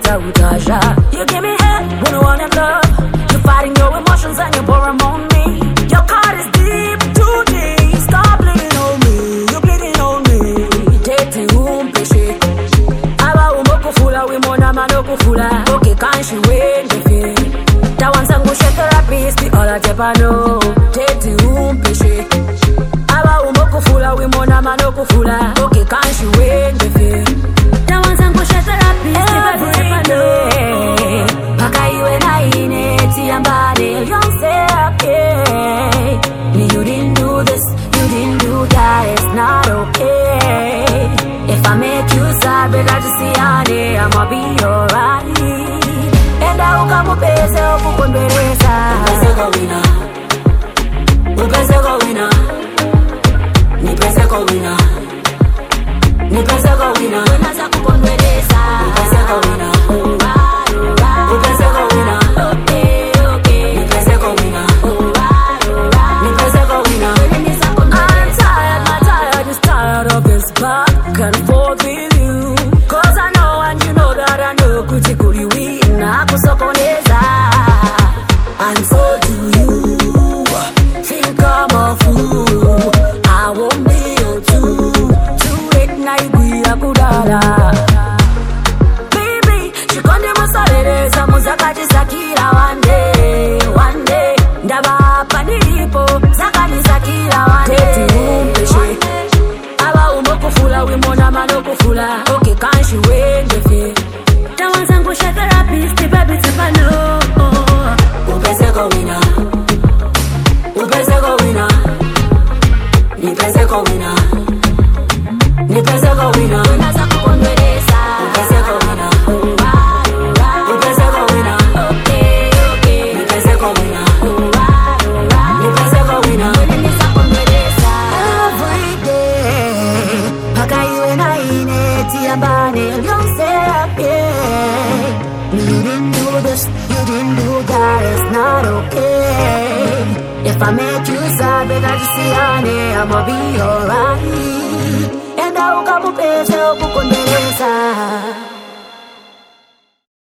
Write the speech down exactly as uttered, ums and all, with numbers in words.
utaja. You give me head when I want love. You're fighting your emotions and you pour them on me. Your card is deep, too deep. Stop bleeding on me, you bleeding on me. Tete umpeche aba umokufula wimona manokufula. Okay, can't she wait the fear? That one's a good therapist, the other Japano. Tete umpeche aba umokufula wimona manokufula. Okay, can't she wait the fear? That one's a good therapist, the other Japano. Paka iwe na ineti ambade, don't say okay. You didn't do this, you didn't do that, it's not okay. If I make you sad, better to see honey, I'ma be alright. And I will come up and say, oh, for Beresa. Upese go wina, upese go wina, ni pese go wina, ni pese go wina. When I say for Beresa, upese go wina, alright, alright. Upese go wina, okay, okay. Ni pese go wina, alright, alright. Ni pese go wina. I'm tired, I'm tired, just tired of this back and forth with you. Cause I know and you know that I know kuchikuli wina kusokoneza. And so do you. Think I'm a fool. I won't be your two. Too late night we are kudala. Baby, chikonde musaleleza muzakati sakira one day, one day. Ndaba hapa nilipo zakani sakira one day. Tete umpeshe aba umokufula wimona manokufula. Okay, can't she wait the fear? That one's a good therapist, the baby Tipano. Upese go wina, upese go wina, ni pese go wina, ni pese go wina. Unaza kukondeleza, upese go wina, alright, alright. Upese go wina, okay, okay. Ni pese go wina, alright, alright. Ni pese go wina. Unaza kukondeleza. Every day, paka iwe na ineti ambane, don't say okay. You didn't do this, you didn't do that, it's not okay. If I make you sad, better just see honey, I'ma be alright. And I will come up and say, oh, kukondeleza.